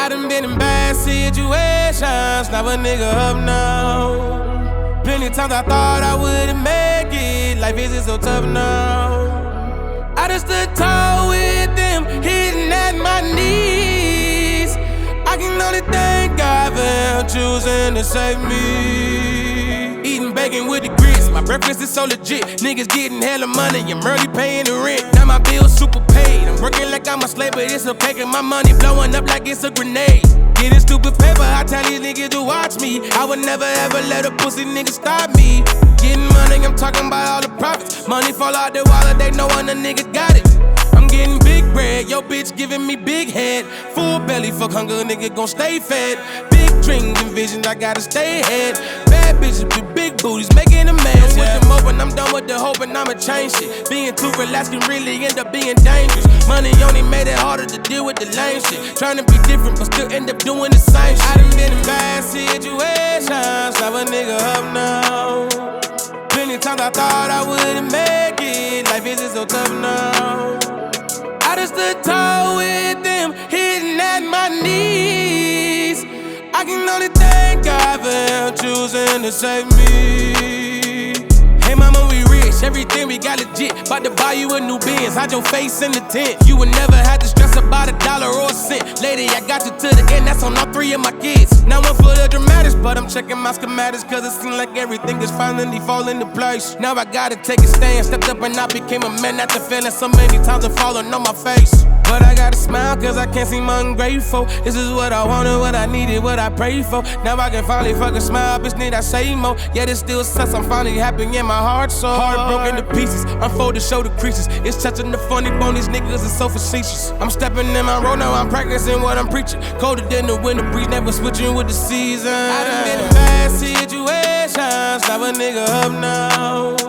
I done been in bad situations, now a nigga up now. Plenty times I thought I wouldn't make it, life isn't so tough now. I just stood tall with them, hitting at my knees. I can only thank God for him choosing to save me. Eating bacon with the grits, my breakfast is so legit. Niggas getting hella money, I'm early paying the rent. Now my bills super paid, I'm working like I'm a slave, but it's okay cause my money blowing up like it's a grenade. Getting stupid paper, I tell these niggas to watch me. I would never ever let a pussy nigga stop me. Getting money, I'm talking about all the profits. Money fall out the wallet, they know when a nigga got it. I'm getting big bread, yo bitch giving me big head. Full belly, fuck hunger, nigga gon' stay fed. Big dreams and visions, I gotta stay ahead. Bad bitches with big booties, making a mess. With them open, I'm done with the hope and I'ma change shit. Being too relaxed can really end up being dangerous. Money only made it harder to deal with the lame shit. Trying to be different, but still end up doing the same shit. I done been in bad situations, now a nigga up now. Plenty times I thought I wouldn't make it, life isn't so tough now. I just stood tall with them, hitting at my knees. I can only thank God for him choosing to save me. Hey mama, we rich, everything we got legit. About to buy you a new Benz, hide your face in the tent. You would never have to stress about $1 or a cent. Lady, I got you to the end, that's on all 3 of my kids. Now I'm full of dramatics, but I'm checking my schematics, cause it seems like everything is finally falling into place. Now I gotta take a stand, stepped up and I became a man after failing so many times and falling on my face. But I gotta smile cause I can't seem ungrateful. This is what I wanted, what I needed, what I prayed for. Now I can finally fucking smile, bitch need I say more. Yet it still sucks, I'm finally happy in my heart so heart broken to pieces, unfold to show the creases. It's touching the funny bone, these niggas are so facetious. I'm stepping in my role now, I'm practicing what I'm preaching. Colder than the winter breeze, never switching with the season. I done been in bad situations, now a nigga up now.